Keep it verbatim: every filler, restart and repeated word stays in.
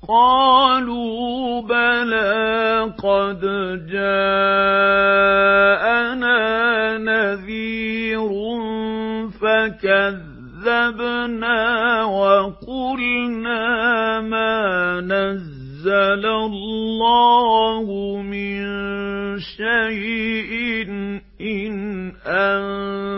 قَالُوا بَلَىٰ قَدْ جَاءَنَا نَذِيرٌ فَكَذَّبْنَا وَقُلْنَا مَا نَزَّلَ اللَّهُ مِن شَيْءٍ إِنْ أَنتُمْ